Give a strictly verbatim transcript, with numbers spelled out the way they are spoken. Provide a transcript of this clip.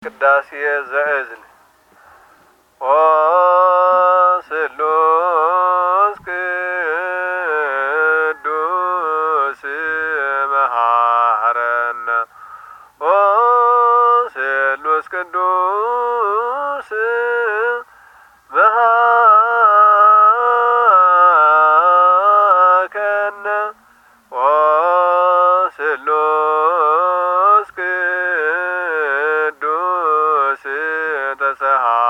ቅዳሴ ዘእዝን ኦ ስሉስ ቅዱስ መሐረነ ኦ ስሉስ ቅዱስ መሐከነ ኦ ስሉስ ቅዱስ ተሰሃ